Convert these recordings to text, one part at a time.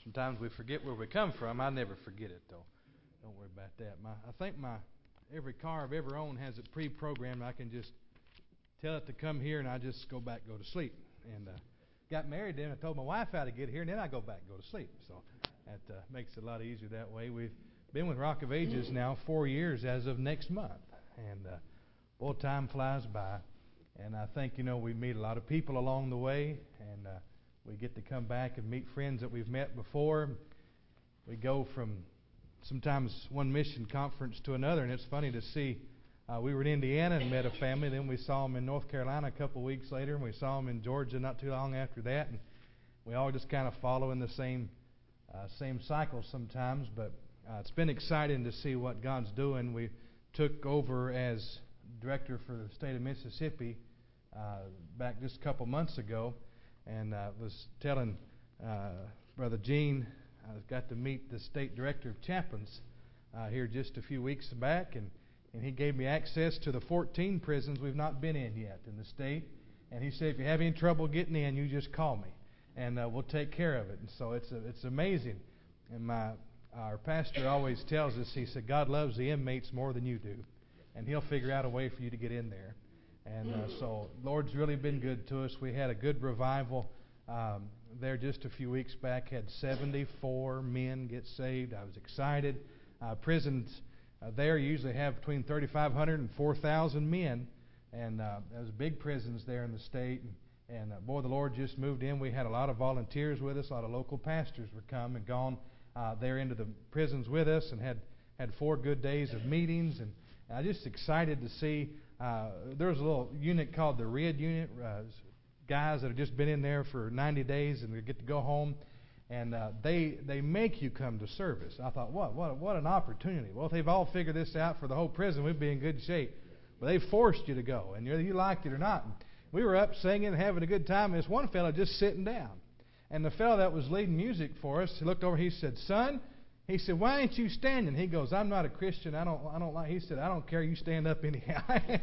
Sometimes we forget where we come from. I never forget it, though. Don't worry about that. I think every car I've ever owned has it pre-programmed. I can just tell it to come here, and I just go to sleep. And got married then. I told my wife how to get here, and then I go back and go to sleep. So that makes it a lot easier that way. We've been with Rock of Ages now 4 years as of next month. And boy, time flies by. And I think, we meet a lot of people along the way, and we get to come back and meet friends that we've met before. We go from sometimes one mission conference to another, and it's funny to see. We were in Indiana and met a family. Then we saw them in North Carolina a couple of weeks later, and we saw them in Georgia not too long after that. And we all just kind of follow in the same cycle sometimes. But it's been exciting to see what God's doing. We took over as director for the state of Mississippi back just a couple months ago, and was telling Brother Gene, I got to meet the state director of chaplains here just a few weeks back, and he gave me access to the 14 prisons we've not been in yet in the state. And he said, if you have any trouble getting in, you just call me, and we'll take care of it. And so it's amazing. And our pastor always tells us, he said, God loves the inmates more than you do, and He'll figure out a way for you to get in there. And so Lord's really been good to us. We had a good revival there just a few weeks back. Had 74 men get saved. I was excited. Prisons there usually have between 3,500 and 4,000 men, and there's big prisons there in the state. And boy, the Lord just moved in. We had a lot of volunteers with us. A lot of local pastors were come and gone there into the prisons with us, and had 4 good days of meetings. And I'm just excited to see. There's a little unit called the Red Unit, guys that have just been in there for 90 days and they get to go home, and they make you come to service. I thought, what an opportunity. Well, if they've all figured this out for the whole prison, we'd be in good shape. But they forced you to go, and whether you liked it or not. We were up singing and having a good time, and this one fellow just sitting down. And the fellow that was leading music for us, he looked over, he said, son, he said, why ain't you standing? He goes, I'm not a Christian. I don't like. He said, I don't care. You stand up anyhow.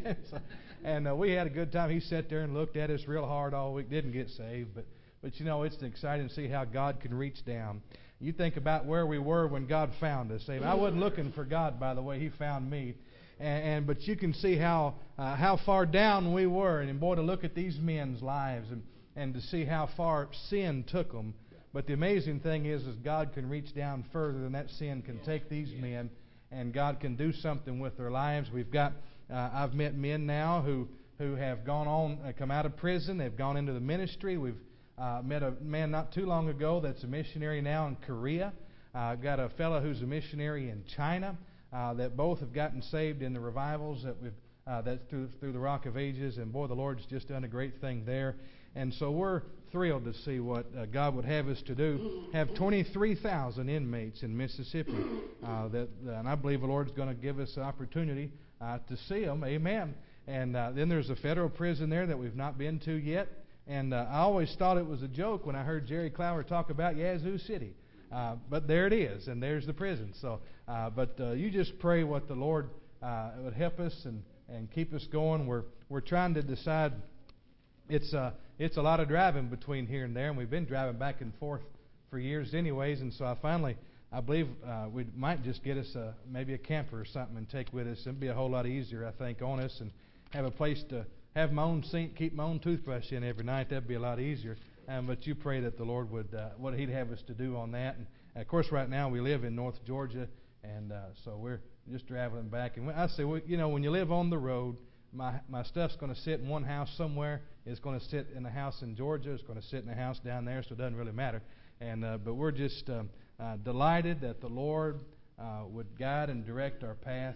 And we had a good time. He sat there and looked at us real hard all week. Didn't get saved, but it's exciting to see how God can reach down. You think about where we were when God found us. I wasn't looking for God, by the way. He found me. But you can see how far down we were. And boy, to look at these men's lives and to see how far sin took them. But the amazing thing is God can reach down further than that sin can take these men, and God can do something with their lives. We've got, I've met men now who have gone on, come out of prison. They've gone into the ministry. We've met a man not too long ago that's a missionary now in Korea. I've got a fellow who's a missionary in China. That both have gotten saved in the revivals that's through the Rock of Ages, and boy, the Lord's just done a great thing there. And so we're thrilled to see what God would have us to do. Have 23,000 inmates in Mississippi, and I believe the Lord's going to give us an opportunity to see them. Amen. And then there's a federal prison there that we've not been to yet. And I always thought it was a joke when I heard Jerry Clower talk about Yazoo City. But there it is, and there's the prison. So, but you just pray what the Lord would help us and keep us going. We're trying to decide. It's a lot of driving between here and there, and we've been driving back and forth for years, anyways. And so I believe we might just get us maybe a camper or something and take with us. It'd be a whole lot easier, I think, on us, and have a place to have my own sink, keep my own toothbrush in every night. That'd be a lot easier. But you pray that the Lord would, what He'd have us to do on that. And of course, right now we live in North Georgia, and so we're just traveling back. And I say, when you live on the road, my stuff's going to sit in one house somewhere. It's going to sit in the house in Georgia. It's going to sit in the house down there, so it doesn't really matter. And but we're just delighted that the Lord would guide and direct our path.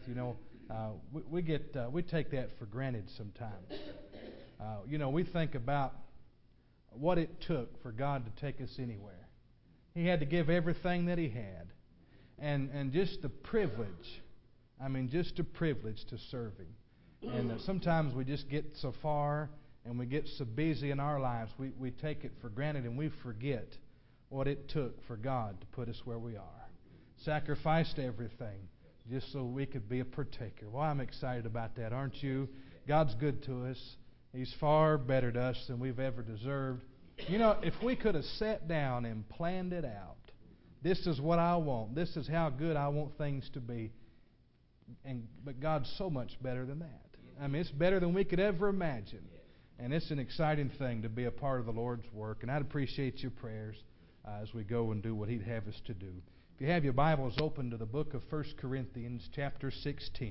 We take that for granted sometimes. We think about what it took for God to take us anywhere. He had to give everything that He had. And just the privilege, just a privilege to serve Him. And sometimes we just get so far and we get so busy in our lives, we take it for granted and we forget what it took for God to put us where we are. Sacrificed everything just so we could be a partaker. Well, I'm excited about that, aren't you? God's good to us. He's far better to us than we've ever deserved. If we could have sat down and planned it out, this is what I want. This is how good I want things to be. But God's so much better than that. I mean, it's better than we could ever imagine. And it's an exciting thing to be a part of the Lord's work. And I'd appreciate your prayers as we go and do what He'd have us to do. If you have your Bibles open to the book of 1 Corinthians chapter 16.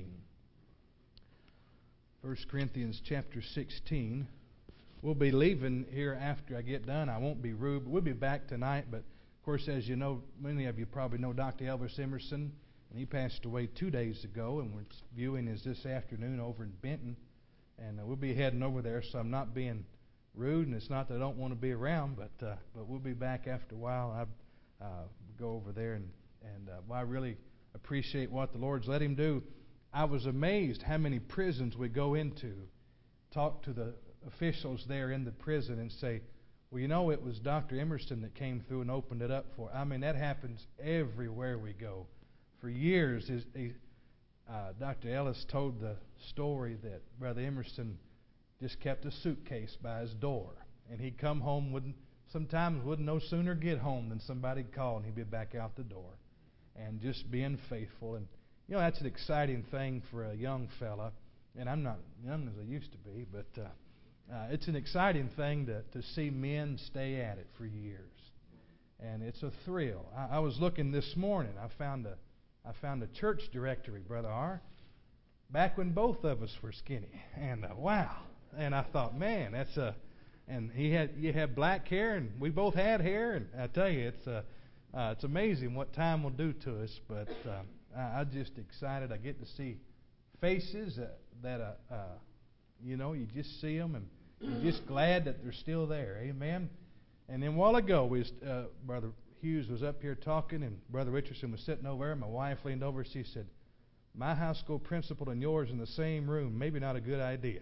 1 Corinthians chapter 16. We'll be leaving here after I get done. I won't be rude, but we'll be back tonight. But, of course, as you know, many of you probably know Dr. Elvis Emerson. And he passed away 2 days ago, and we're viewing his this afternoon over in Benton. And we'll be heading over there, so I'm not being rude, and it's not that I don't want to be around, but we'll be back after a while. I go over there, and I really appreciate what the Lord's let him do. I was amazed how many prisons we go into, talk to the officials there in the prison and say, well, you know, it was Dr. Emerson that came through and opened it up for. I mean, that happens everywhere we go. For years, Dr. Ellis told the story that Brother Emerson just kept a suitcase by his door. And he'd come home, sometimes wouldn't no sooner get home than somebody'd call and he'd be back out the door. And just being faithful. And, you know, that's an exciting thing for a young fella. And I'm not young as I used to be, but it's an exciting thing to see men stay at it for years. And it's a thrill. I was looking this morning. I found a church directory, Brother R., back when both of us were skinny. And wow. And I thought, man, and you had black hair, and we both had hair. And I tell you, it's amazing what time will do to us. But I'm just excited. I get to see faces that you just see them, and you're just glad that they're still there. Amen. And then a while ago, Brother Hughes was up here talking, and Brother Richardson was sitting over there. My wife leaned over. She said, my high school principal and yours in the same room, maybe not a good idea.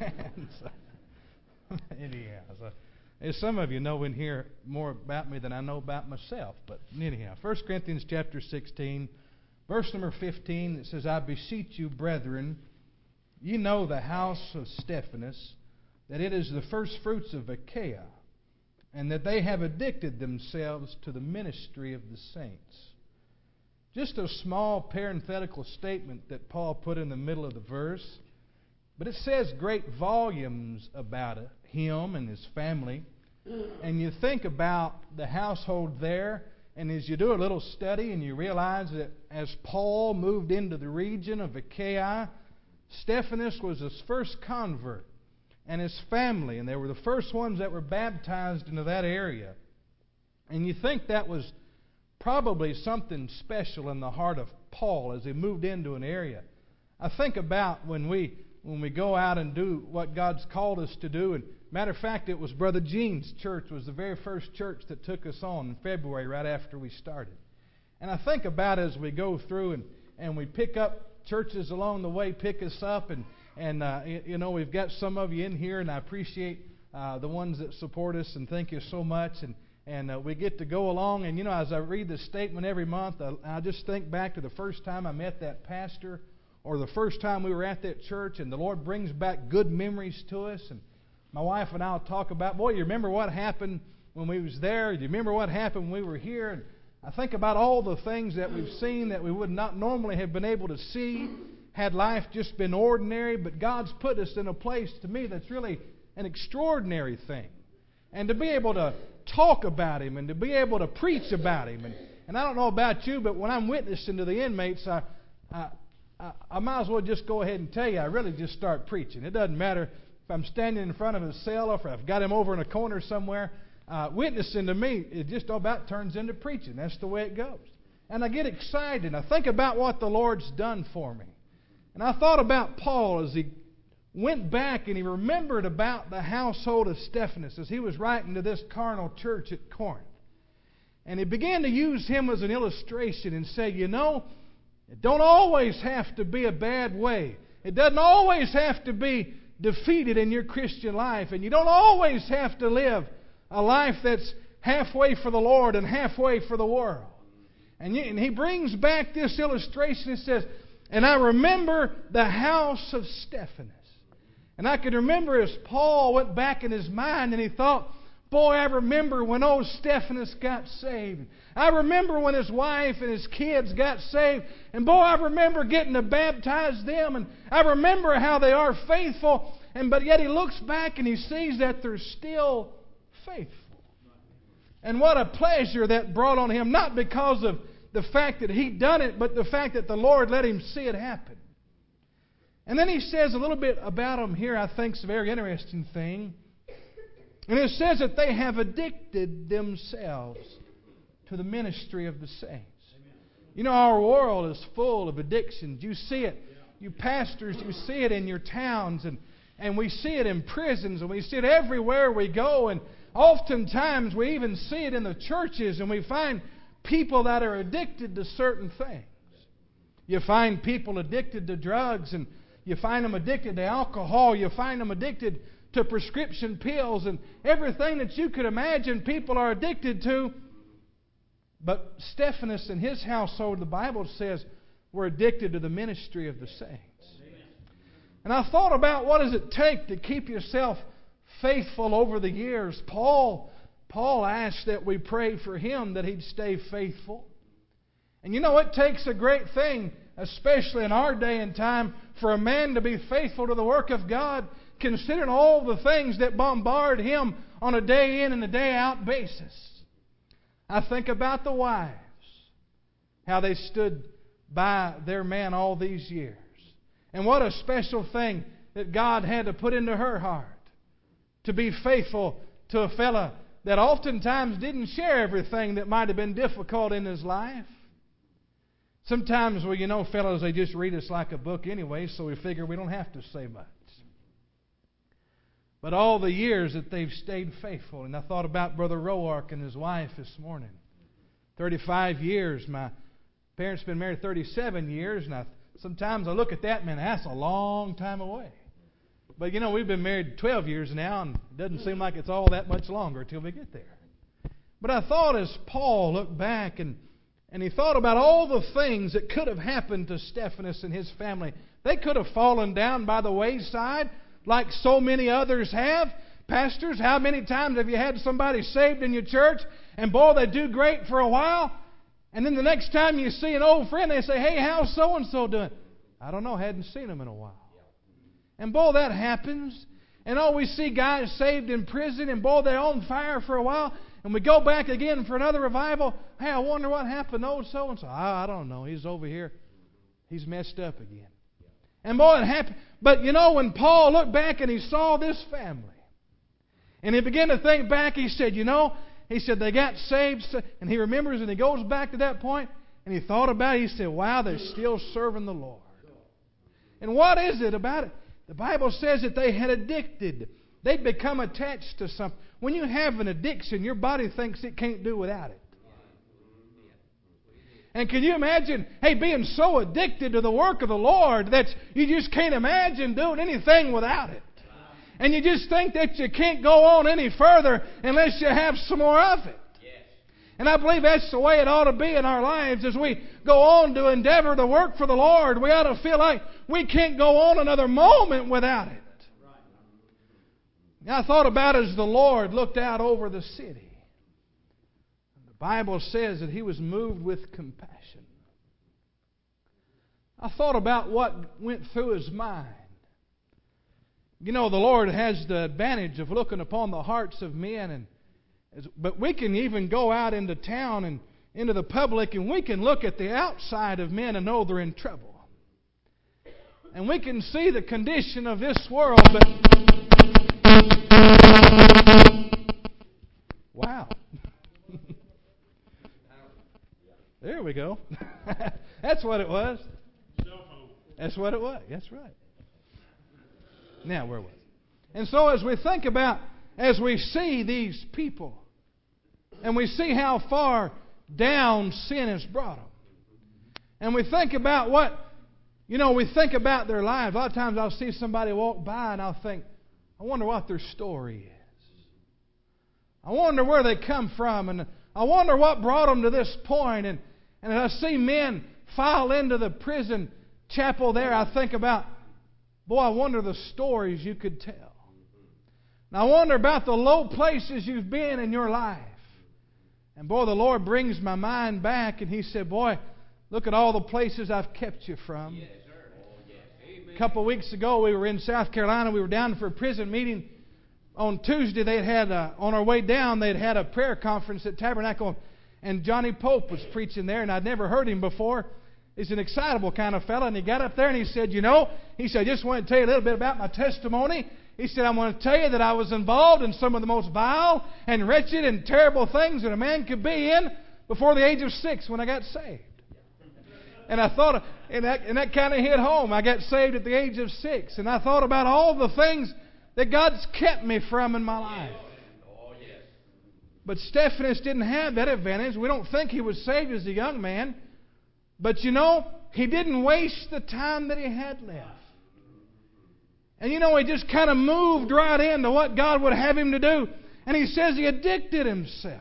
Anyhow, as some of you know in here more about me than I know about myself. But anyhow, 1 Corinthians chapter 16, verse number 15, it says, I beseech you, brethren, ye know the house of Stephanas, that it is the first fruits of Achaia, and that they have addicted themselves to the ministry of the saints. Just a small parenthetical statement that Paul put in the middle of the verse, but it says great volumes about him and his family. And you think about the household there, and as you do a little study and you realize that as Paul moved into the region of Achaia, Stephanas was his first convert, and his family, and they were the first ones that were baptized into that area. And you think that was probably something special in the heart of Paul as he moved into an area. I think about when we go out and do what God's called us to do. And matter of fact, it was Brother Gene's church was the very first church that took us on in February right after we started. And I think about as we go through and we pick up churches along the way, pick us up, and we've got some of you in here, and I appreciate the ones that support us, and thank you so much. And we get to go along, and as I read the statement every month, I just think back to the first time I met that pastor, or the first time we were at that church, and the Lord brings back good memories to us. And my wife and I will talk about, boy, you remember what happened when we was there? Do you remember what happened when we were here? And I think about all the things that we've seen that we would not normally have been able to see had life just been ordinary, but God's put us in a place, to me, that's really an extraordinary thing. And to be able to talk about Him and to be able to preach about Him. And I don't know about you, but when I'm witnessing to the inmates, I might as well just go ahead and tell you, I really just start preaching. It doesn't matter if I'm standing in front of a cell or if I've got him over in a corner somewhere. Witnessing to me, it just about turns into preaching. That's the way it goes. And I get excited. I think about what the Lord's done for me. And I thought about Paul as he went back and he remembered about the household of Stephanas as he was writing to this carnal church at Corinth. And he began to use him as an illustration and say, it don't always have to be a bad way. It doesn't always have to be defeated in your Christian life. And you don't always have to live a life that's halfway for the Lord and halfway for the world. And he brings back this illustration and says, and I remember the house of Stephanas. And I can remember as Paul went back in his mind and he thought, Boy, I remember when old Stephanus got saved. I remember when his wife and his kids got saved. And boy, I remember getting to baptize them. And I remember how they are faithful. But yet he looks back and he sees that they're still faithful. And what a pleasure that brought on him. Not because of the fact that he'd done it, but the fact that the Lord let him see it happen. And then he says a little bit about them here, I think is a very interesting thing. And it says that they have addicted themselves to the ministry of the saints. You know, our world is full of addictions. You see it. You pastors, you see it in your towns. And we see it in prisons. And we see it everywhere we go. And oftentimes we even see it in the churches. And we find people that are addicted to certain things. You find people addicted to drugs. And you find them addicted to alcohol. You find them addicted to prescription pills and everything that you could imagine people are addicted to. But Stephanus and his household, the Bible says, were addicted to the ministry of the saints. And I thought about what does it take to keep yourself faithful over the years. Paul asked that we pray for him that he'd stay faithful. And you know, it takes a great thing, especially in our day and time, for a man to be faithful to the work of God, considering all the things that bombard him on a day in and a day out basis. I think about the wives, how they stood by their man all these years. And what a special thing that God had to put into her heart to be faithful to a fella that oftentimes didn't share everything that might have been difficult in his life. Sometimes, well, you know, fellows, they just read us like a book anyway, so we figure we don't have to say much. But all the years that they've stayed faithful. And I thought about Brother Roark and his wife this morning. 35 years. My parents have been married 37 years. And sometimes I look at that, man, that's a long time away. But you know, we've been married 12 years now, and it doesn't seem like it's all that much longer until we get there. But I thought as Paul looked back and he thought about all the things that could have happened to Stephanus and his family. They could have fallen down by the wayside, like so many others have. Pastors, how many times have you had somebody saved in your church and boy, they do great for a while, and then the next time you see an old friend, they say, hey, how's so-and-so doing? I don't know, hadn't seen them in a while. And boy, that happens. And we see guys saved in prison and boy, they're on fire for a while, and we go back again for another revival. Hey, I wonder what happened to old so-and-so. I don't know, he's over here. He's messed up again. And boy, it happened. But you know, when Paul looked back and he saw this family, and he began to think back, he said, they got saved. And he remembers and he goes back to that point, and he thought about it. He said, wow, they're still serving the Lord. And what is it about it? The Bible says that they had addicted. They'd become attached to something. When you have an addiction, your body thinks it can't do without it. And can you imagine, being so addicted to the work of the Lord that you just can't imagine doing anything without it. And you just think that you can't go on any further unless you have some more of it. And I believe that's the way it ought to be in our lives as we go on to endeavor to work for the Lord. We ought to feel like we can't go on another moment without it. Now, I thought about as the Lord looked out over the city. The Bible says that He was moved with compassion. I thought about what went through His mind. You know, the Lord has the advantage of looking upon the hearts of men, but we can even go out into town and into the public, and we can look at the outside of men and know they're in trouble. And we can see the condition of this world, but wow. There we go. That's what it was. That's what it was. That's right. Now, where was it? And so as we think about, as we see these people, and we see how far down sin has brought them, and we think about we think about their lives. A lot of times I'll see somebody walk by and I'll think, I wonder what their story is. I wonder where they come from, and I wonder what brought them to this point. And as I see men file into the prison chapel there, I think about, boy, I wonder the stories you could tell. And I wonder about the low places you've been in your life. And boy, the Lord brings my mind back, and He said, boy, look at all the places I've kept you from. Yes, sir. Oh, yes. Amen. A couple of weeks ago, we were in South Carolina. We were down for a prison meeting. On Tuesday, on our way down, they'd had a prayer conference at Tabernacle, and Johnny Pope was preaching there, and I'd never heard him before. He's an excitable kind of fella, and he got up there and he said, I just want to tell you a little bit about my testimony. He said, I want to tell you that I was involved in some of the most vile and wretched and terrible things that a man could be in before the age of 6 when I got saved. And I thought, and that kind of hit home. I got saved at the age of 6, and I thought about all the things that God's kept me from in my life. But Stephanus didn't have that advantage. We don't think he was saved as a young man. But he didn't waste the time that he had left. And he just kind of moved right into what God would have him to do. And he says he addicted himself.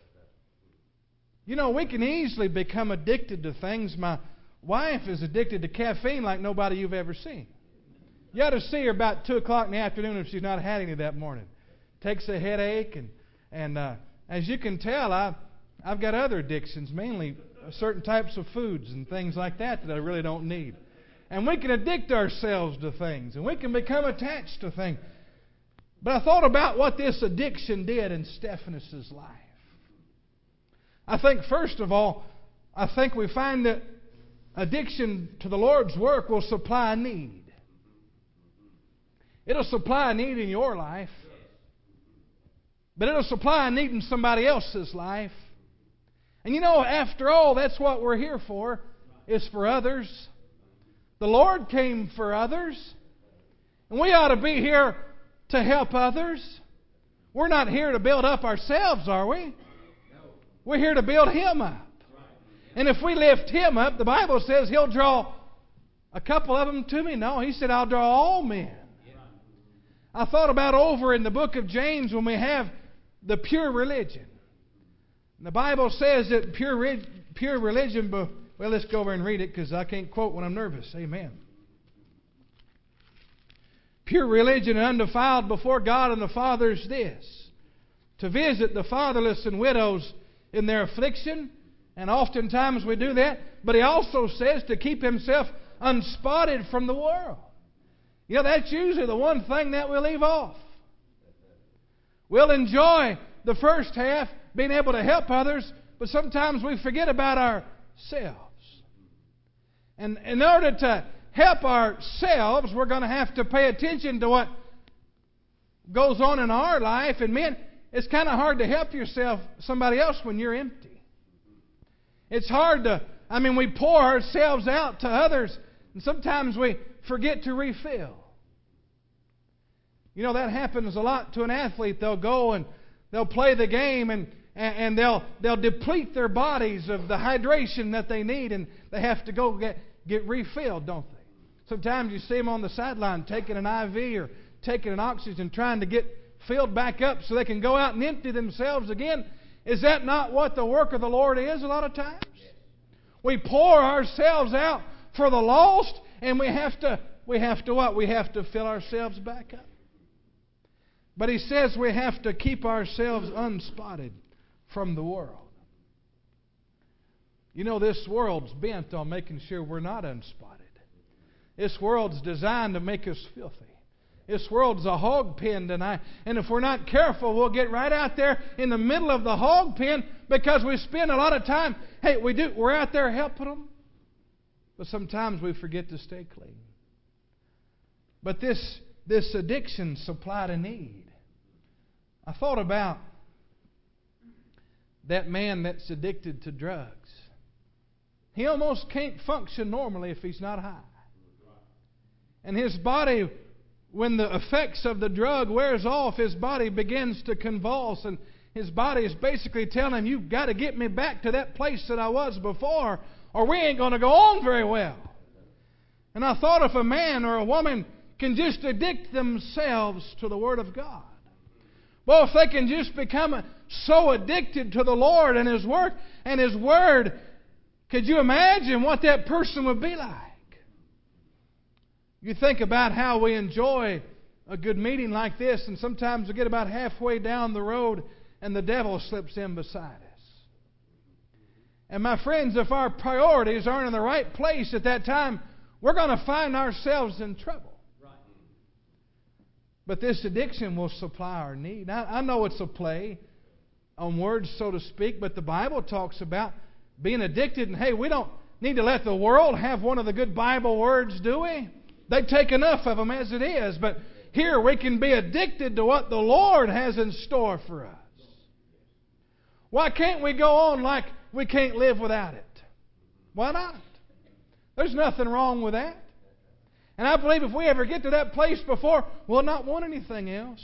We can easily become addicted to things. My wife is addicted to caffeine like nobody you've ever seen. You ought to see her about 2 o'clock in the afternoon if she's not had any that morning. Takes a headache. And as you can tell, I've got other addictions, mainly certain types of foods and things like that I really don't need. And we can addict ourselves to things, and we can become attached to things. But I thought about what this addiction did in Stephanus' life. I think, first of all, we find that addiction to the Lord's work will supply a need. It'll supply a need in your life, but it'll supply a need in somebody else's life. And after all, that's what we're here for, is for others. The Lord came for others. And we ought to be here to help others. We're not here to build up ourselves, are we? We're here to build Him up. And if we lift Him up, the Bible says He'll draw a couple of them to me. No, He said, I'll draw all men. I thought about over in the book of James when we have the pure religion. The Bible says that pure religion... Well, let's go over and read it because I can't quote when I'm nervous. Amen. Pure religion and undefiled before God and the Father is this: to visit the fatherless and widows in their affliction. And oftentimes we do that. But He also says to keep himself unspotted from the world. That's usually the one thing that we leave off. We'll enjoy the first half, being able to help others, but sometimes we forget about ourselves. And in order to help ourselves, we're going to have to pay attention to what goes on in our life. And men, it's kind of hard to help somebody else when you're empty. It's hard we pour ourselves out to others, and sometimes we forget to refill. That happens a lot to an athlete. They'll go and they'll play the game, and they'll deplete their bodies of the hydration that they need, and they have to go get refilled, don't they? Sometimes you see them on the sideline taking an IV or taking an oxygen, trying to get filled back up so they can go out and empty themselves again. Is that not what the work of the Lord is a lot of times? We pour ourselves out for the lost, and we have to what? We have to fill ourselves back up. But He says we have to keep ourselves unspotted from the world. This world's bent on making sure we're not unspotted. This world's designed to make us filthy. This world's a hog pen tonight. And if we're not careful, we'll get right out there in the middle of the hog pen because we spend a lot of time, we're out there helping them. But sometimes we forget to stay clean. But this addiction supplied a need. I thought about that man that's addicted to drugs. He almost can't function normally if he's not high. And his body, when the effects of the drug wears off, his body begins to convulse, and his body is basically telling him, you've got to get me back to that place that I was before, or we ain't going to go on very well. And I thought if a man or a woman can just addict themselves to the Word of God, well, if they can just become so addicted to the Lord and His work and His Word, could you imagine what that person would be like? You think about how we enjoy a good meeting like this, and sometimes we get about halfway down the road and the devil slips in beside us. And my friends, if our priorities aren't in the right place at that time, we're going to find ourselves in trouble. But this addiction will supply our need. I know it's a play on words, so to speak, but the Bible talks about being addicted. And hey, we don't need to let the world have one of the good Bible words, do we? They take enough of them as it is. But here we can be addicted to what the Lord has in store for us. Why can't we go on like we can't live without it? Why not? There's nothing wrong with that. And I believe if we ever get to that place before, we'll not want anything else.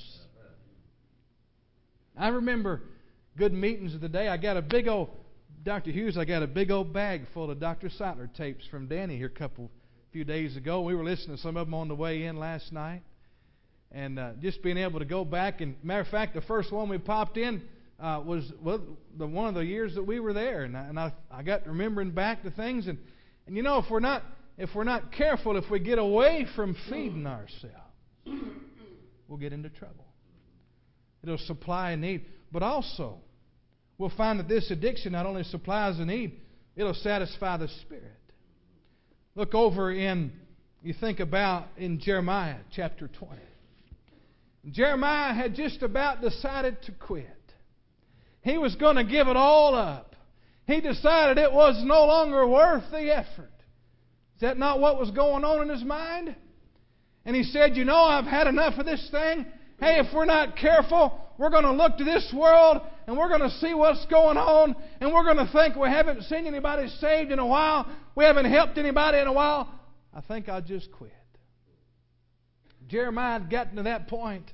I remember good meetings of the day. I got a big old, Dr. Hughes, I got a big old bag full of Dr. Seitler tapes from Danny here a few days ago. We were listening to some of them on the way in last night. And just being able to go back. And matter of fact, the first one we popped in was the one of the years that we were there. And I got remembering back to things. And you know, if we're not careful, if we get away from feeding ourselves, we'll get into trouble. It'll supply a need. But also, we'll find that this addiction not only supplies a need, it'll satisfy the spirit. Look over you think about in Jeremiah chapter 20. Jeremiah had just about decided to quit. He was going to give it all up. He decided it was no longer worth the effort. Is that not what was going on in his mind? And he said, you know, I've had enough of this thing. Hey, if we're not careful, we're going to look to this world and we're going to see what's going on, and we're going to think we haven't seen anybody saved in a while. We haven't helped anybody in a while. I think I'll just quit. Jeremiah had gotten to that point.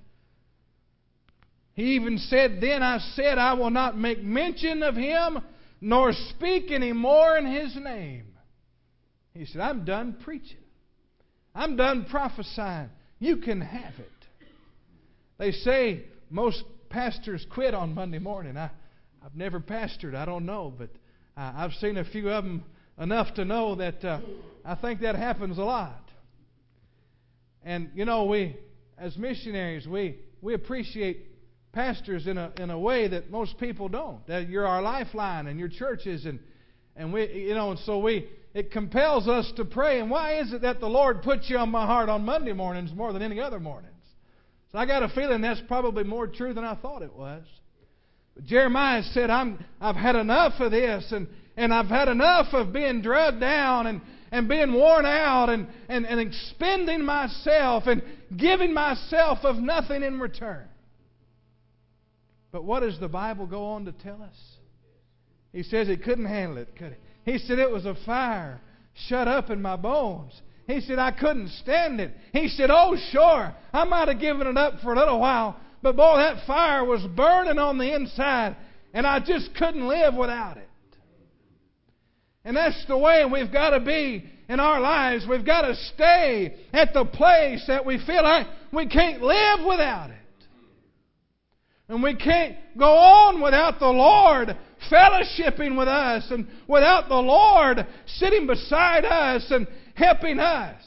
He even said, then I said, I will not make mention of him, nor speak any more in his name. He said, I'm done preaching. I'm done prophesying. You can have it. They say most pastors quit on Monday morning. I've never pastored. I don't know. But I've seen a few of them enough to know that I think that happens a lot. And, you know, we, as missionaries, we appreciate pastors in a way that most people don't. That you're our lifeline and your churches, and we, you know, and so it compels us to pray. And why is it that the Lord puts you on my heart on Monday mornings more than any other mornings? So I got a feeling that's probably more true than I thought it was. But Jeremiah said, I've had enough of this, and I've had enough of being drugged down and being worn out and expending myself and giving myself of nothing in return. But what does the Bible go on to tell us? He says he couldn't handle it, could he? He said it was a fire shut up in my bones. He said I couldn't stand it. He said, oh sure, I might have given it up for a little while, but boy, that fire was burning on the inside, and I just couldn't live without it. And that's the way we've got to be in our lives. We've got to stay at the place that we feel like we can't live without it. And we can't go on without the Lord fellowshipping with us, and without the Lord sitting beside us and helping us.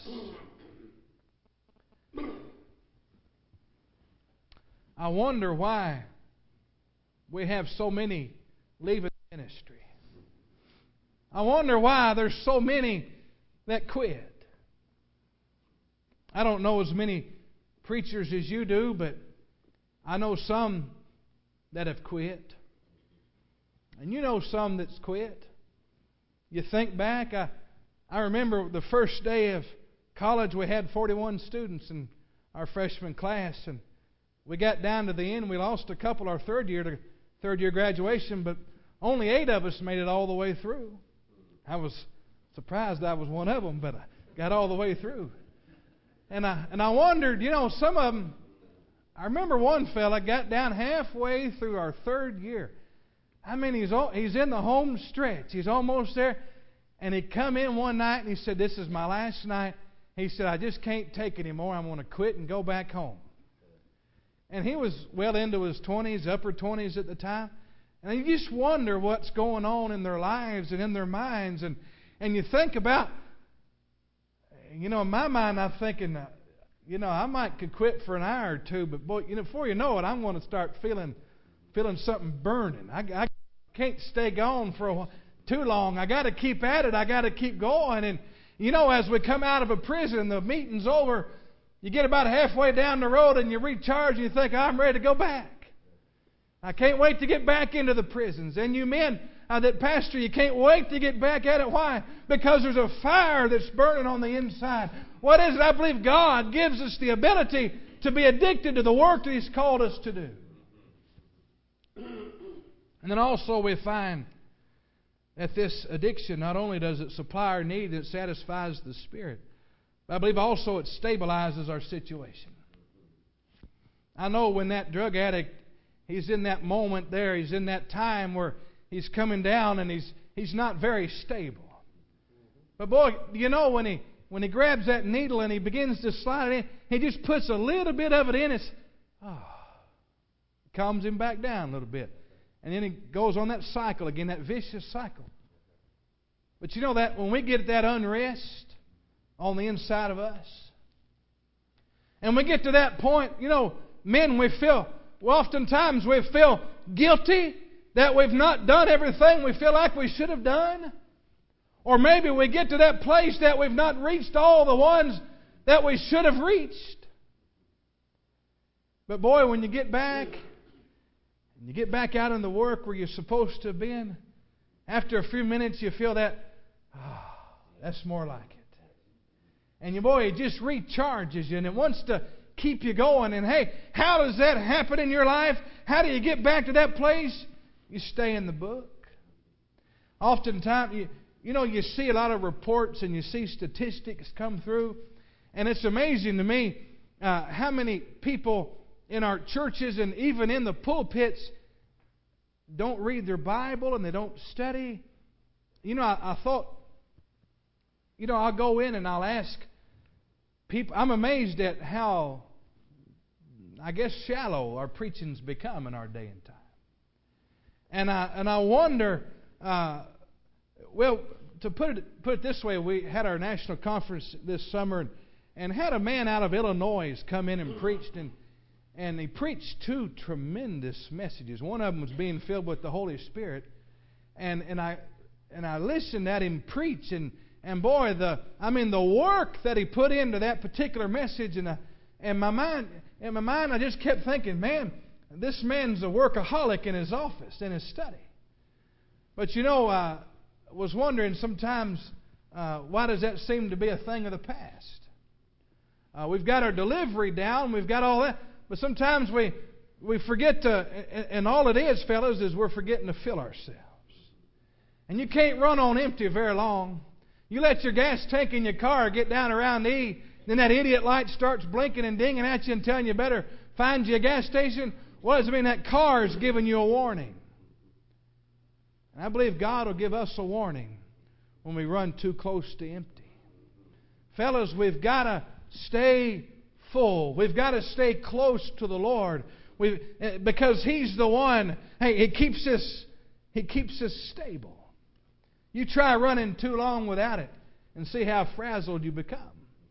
I wonder why we have so many leaving ministry. I wonder why there's so many that quit. I don't know as many preachers as you do, but I know some that have quit. And you know some that's quit. You think back, I remember the first day of college, we had 41 students in our freshman class, and we got down to the end. We lost a couple our third year graduation, but only 8 of us made it all the way through. I was surprised I was one of them, but I got all the way through. And I wondered, you know, some of them. I remember one fella got down halfway through our third year. I mean, he's in the home stretch. He's almost there. And he come in one night and he said, this is my last night. He said, I just can't take it anymore. I'm going to quit and go back home. And he was well into his 20s, upper 20s at the time. And you just wonder what's going on in their lives and in their minds. And you think about, you know, in my mind, I'm thinking, I might could quit for an hour or two, but boy, before you know it, I'm going to start feeling something burning. I can't stay gone for a while, too long. I got to keep at it. I got to keep going. And as we come out of a prison, the meeting's over. You get about halfway down the road and you recharge and you think, I'm ready to go back. I can't wait to get back into the prisons. And you men that pastor, you can't wait to get back at it. Why? Because there's a fire that's burning on the inside. What is it? I believe God gives us the ability to be addicted to the work that He's called us to do. And then also we find that this addiction, not only does it supply our need, it satisfies the spirit, but I believe also it stabilizes our situation. I know when that drug addict, he's in that moment there, he's in that time where he's coming down and he's not very stable. But boy, when he grabs that needle and he begins to slide it in, he just puts a little bit of it in, it calms him back down a little bit. And then he goes on that cycle again, that vicious cycle. But that when we get that unrest on the inside of us, and we get to that point, men, oftentimes we feel guilty that we've not done everything we feel like we should have done. Or maybe we get to that place that we've not reached all the ones that we should have reached. But boy, when you get back, and you get back out in the work where you're supposed to have been, after a few minutes you feel that, that's more like it. And it just recharges you and it wants to keep you going. And hey, how does that happen in your life? How do you get back to that place? You stay in the book. Oftentimes, you see a lot of reports and you see statistics come through. And it's amazing to me how many people in our churches and even in the pulpits don't read their Bible and they don't study. I thought, I'll go in and I'll ask people. I'm amazed at how, shallow our preaching's become in our day and time. And I wonder, to put it this way, we had our national conference this summer and had a man out of Illinois come in and preached, and he preached two tremendous messages. One of them was being filled with the Holy Spirit, and I listened at him preach, and boy, the work that he put into that particular message, and in my mind, I just kept thinking, man, this man's a workaholic in his office, in his study. But I was wondering sometimes, why does that seem to be a thing of the past? We've got our delivery down, we've got all that, but sometimes we forget to, and all it is, fellas, is we're forgetting to fill ourselves. And you can't run on empty very long. You let your gas tank in your car get down around E, then that idiot light starts blinking and dinging at you and telling you better find you a gas station. What does it mean? That car is giving you a warning. And I believe God will give us a warning when we run too close to empty. Fellas, we've got to stay full. We've got to stay close to the Lord. Because He's the one, He keeps us stable. You try running too long without it and see how frazzled you become.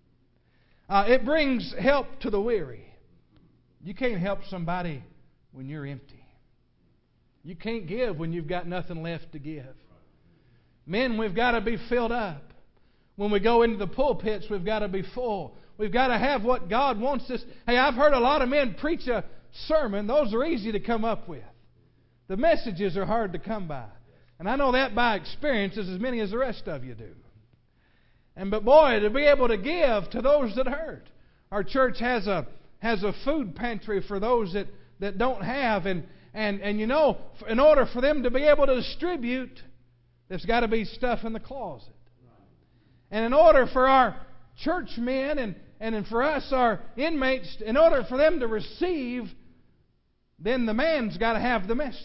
It brings help to the weary. You can't help somebody when you're empty. You can't give when you've got nothing left to give. Men, we've got to be filled up. When we go into the pulpits, we've got to be full. We've got to have what God wants us. Hey, I've heard a lot of men preach a sermon. Those are easy to come up with. The messages are hard to come by. And I know that by experience, as many as the rest of you do. But boy, to be able to give to those that hurt. Our church has a food pantry for those that don't have. And in order for them to be able to distribute, there's got to be stuff in the closet. And in order for our church men and for us, our inmates, in order for them to receive, then the man's got to have the message.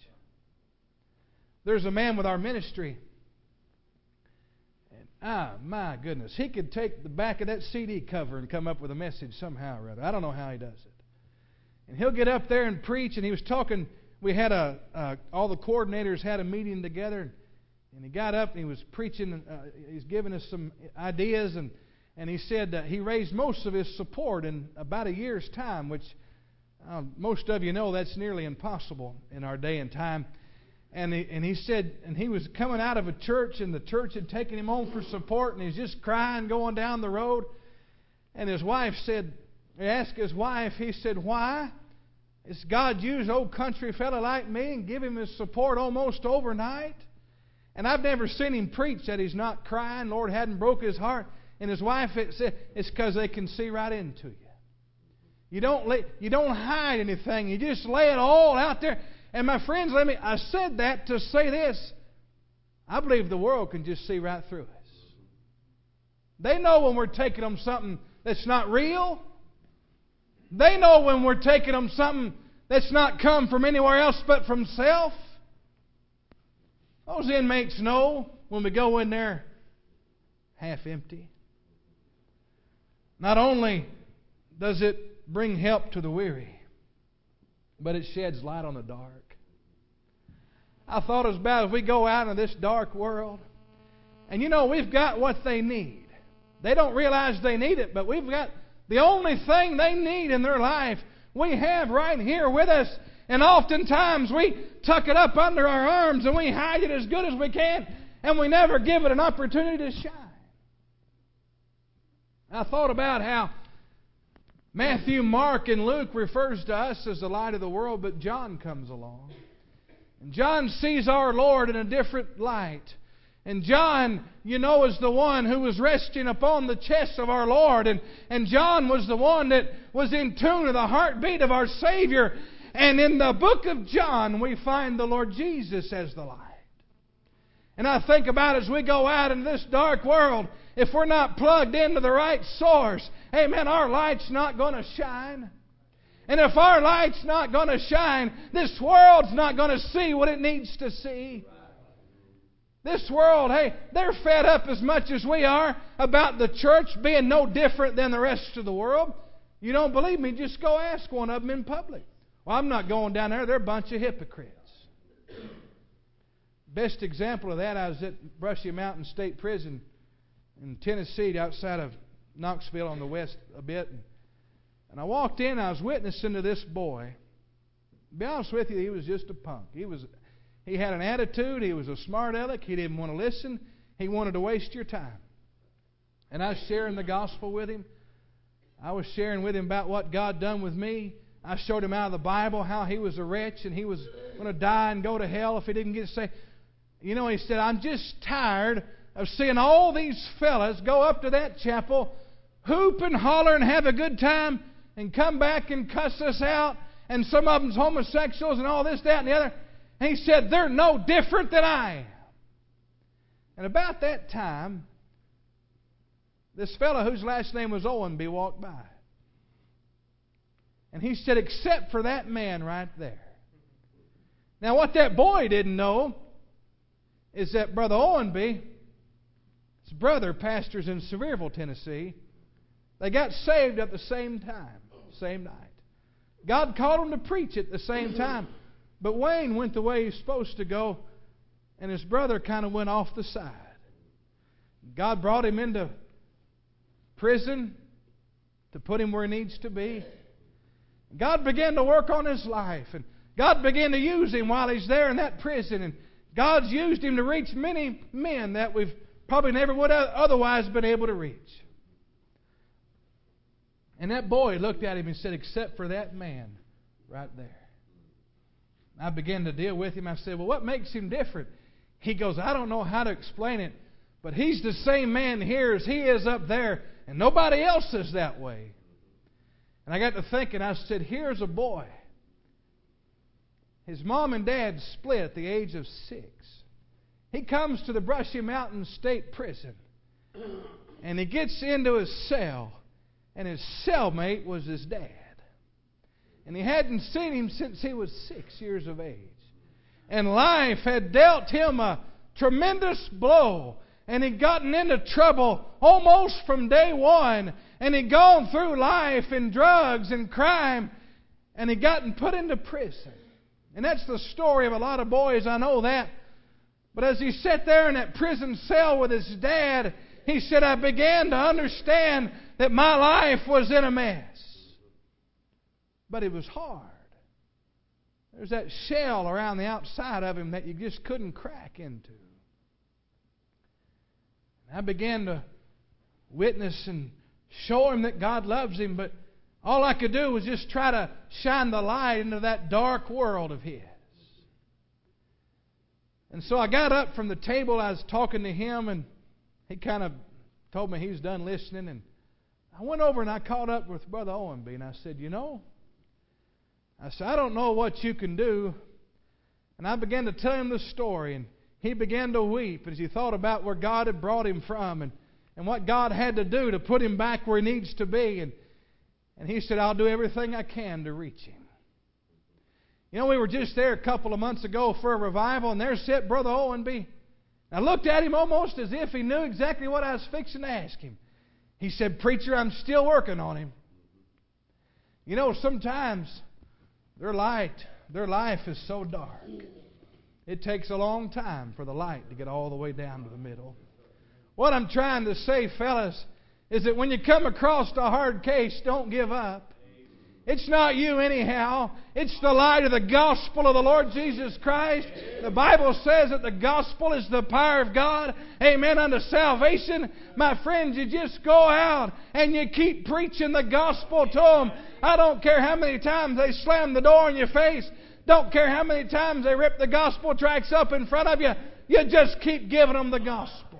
There's a man with our ministry. And, my goodness, he could take the back of that CD cover and come up with a message somehow or other. I don't know how he does it. And he'll get up there and preach, and he was talking. We had all the coordinators had a meeting together, and he got up and he was preaching. He's giving us some ideas, and And he said he raised most of his support in about a year's time, which most of you know that's nearly impossible in our day and time. And he said, and he was coming out of a church, and the church had taken him home for support, and he's just crying going down the road. And his wife said, he asked his wife, he said, why? Is God use old country fella like me and give him his support almost overnight? And I've never seen him preach that he's not crying, Lord hadn't broke his heart. And his wife said, it's because they can see right into you. You don't hide anything. You just lay it all out there. And my friends, I said that to say this. I believe the world can just see right through us. They know when we're taking them something that's not real. They know when we're taking them something that's not come from anywhere else but from self. Those inmates know when we go in there half empty. Not only does it bring help to the weary, but it sheds light on the dark. I thought it was about if we go out in this dark world, and we've got what they need. They don't realize they need it, but we've got the only thing they need in their life we have right here with us. And oftentimes we tuck it up under our arms and we hide it as good as we can, and we never give it an opportunity to shine. I thought about how Matthew, Mark, and Luke refers to us as the light of the world, but John comes along. And John sees our Lord in a different light. And John, is the one who was resting upon the chest of our Lord. And John was the one that was in tune with the heartbeat of our Savior. And in the book of John, we find the Lord Jesus as the light. And I think about as we go out in this dark world, if we're not plugged into the right source, amen, our light's not going to shine. And if our light's not going to shine, this world's not going to see what it needs to see. This world, they're fed up as much as we are about the church being no different than the rest of the world. You don't believe me? Just go ask one of them in public. Well, I'm not going down there. They're a bunch of hypocrites. Best example of that, I was at Brushy Mountain State Prison in Tennessee, outside of Knoxville on the west a bit. And I walked in, I was witnessing to this boy. To be honest with you, he was just a punk. He had an attitude. He was a smart aleck. He didn't want to listen. He wanted to waste your time. And I was sharing the gospel with him. I was sharing with him about what God done with me. I showed him out of the Bible how he was a wretch and he was going to die and go to hell if he didn't get saved. He said, I'm just tired of seeing all these fellas go up to that chapel, hoop and holler and have a good time, and come back and cuss us out, and some of them's homosexuals and all this, that, and the other. And he said, they're no different than I am. And about that time, this fellow whose last name was Owenby walked by. And he said, except for that man right there. Now what that boy didn't know is that Brother Owenby, his brother pastors in Sevierville, Tennessee. They got saved at the same time, same night. God called them to preach at the same time. But Wayne went the way he's supposed to go, and his brother kind of went off the side. God brought him into prison to put him where he needs to be. God began to work on his life, and God began to use him while he's there in that prison. And God's used him to reach many men that we've probably never would have otherwise been able to reach. And that boy looked at him and said, except for that man right there. I began to deal with him. I said, well, what makes him different? He goes, I don't know how to explain it, but he's the same man here as he is up there, and nobody else is that way. And I got to thinking, I said, here's a boy. His mom and dad split at the age of 6. He comes to the Brushy Mountain State Prison, and he gets into his cell, and his cellmate was his dad. And he hadn't seen him since he was 6 years of age. And life had dealt him a tremendous blow. And he'd gotten into trouble almost from day one. And he'd gone through life in drugs and crime. And he'd gotten put into prison. And that's the story of a lot of boys, I know that. But as he sat there in that prison cell with his dad, He said, I began to understand that my life was in a mess. But it was hard. There's that shell around the outside of him that you just couldn't crack into. I began to witness and show him that God loves him, but all I could do was just try to shine the light into that dark world of his. And so I got up from the table. I was talking to him, and he kind of told me he was done listening. And I went over and I caught up with Brother Owenby, and I said, I said, I don't know what you can do. And I began to tell him the story, and he began to weep as he thought about where God had brought him from and what God had to do to put him back where he needs to be. And he said, I'll do everything I can to reach him. We were just there a couple of months ago for a revival, and there sat Brother Owenby. I looked at him almost as if he knew exactly what I was fixing to ask him. He said, Preacher, I'm still working on him. Sometimes their life is so dark. It takes a long time for the light to get all the way down to the middle. What I'm trying to say, fellas, is that when you come across a hard case, don't give up. It's not you anyhow. It's the light of the gospel of the Lord Jesus Christ. The Bible says that the gospel is the power of God. Amen. Unto salvation. My friends, you just go out and you keep preaching the gospel to them. I don't care how many times they slam the door in your face. Don't care how many times they rip the gospel tracts up in front of you. You just keep giving them the gospel.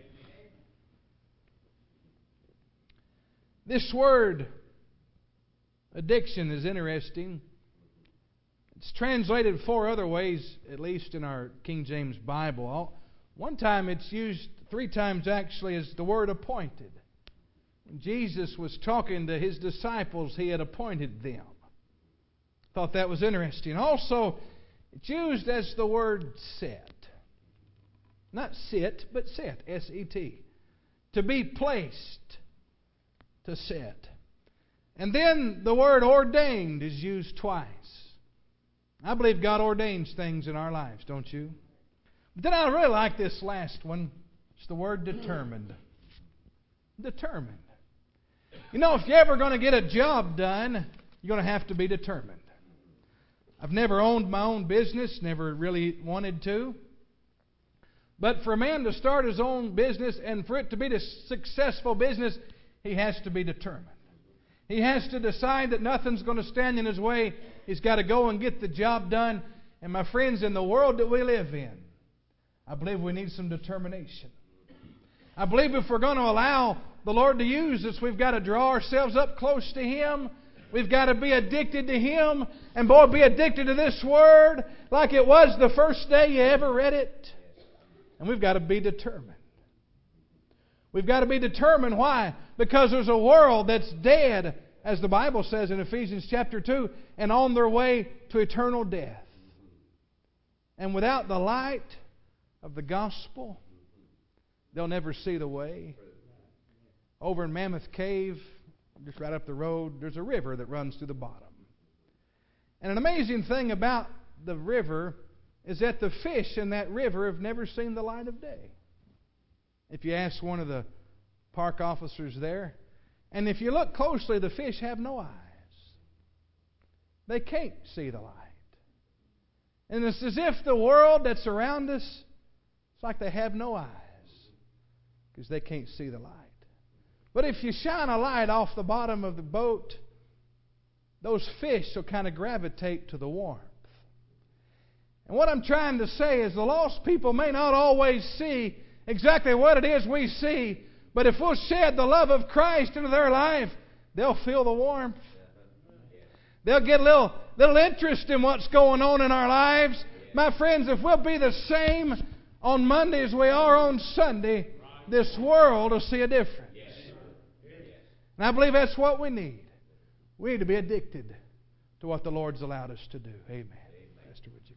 This word, addiction, is interesting. It's translated 4 other ways, at least in our King James Bible. One time it's used 3 times actually as the word appointed. When Jesus was talking to His disciples, He had appointed them. Thought that was interesting. Also, it's used as the word set. Not sit, but set, S-E-T. To be placed, to set. And then the word ordained is used twice. I believe God ordains things in our lives, don't you? But then I really like this last one. It's the word determined. Determined. If you're ever going to get a job done, you're going to have to be determined. I've never owned my own business, never really wanted to. But for a man to start his own business and for it to be a successful business, he has to be determined. He has to decide that nothing's going to stand in his way. He's got to go and get the job done. And my friends, in the world that we live in, I believe we need some determination. I believe if we're going to allow the Lord to use us, we've got to draw ourselves up close to Him. We've got to be addicted to Him. And boy, be addicted to this Word like it was the first day you ever read it. And we've got to be determined. We've got to be determined. Why? Because there's a world that's dead, as the Bible says in Ephesians chapter 2, and on their way to eternal death. And without the light of the gospel, they'll never see the way. Over in Mammoth Cave, just right up the road, there's a river that runs through the bottom. And an amazing thing about the river is that the fish in that river have never seen the light of day. If you ask one of the park officers there, and if you look closely, the fish have no eyes. They can't see the light. And it's as if the world that's around us, it's like they have no eyes because they can't see the light. But if you shine a light off the bottom of the boat, those fish will kind of gravitate to the warmth. And what I'm trying to say is the lost people may not always see exactly what it is we see, but if we'll shed the love of Christ into their life, they'll feel the warmth. They'll get a little interest in what's going on in our lives. My friends, if we'll be the same on Monday as we are on Sunday, this world will see a difference. And I believe that's what we need. We need to be addicted to what the Lord's allowed us to do. Amen. Pastor, would you?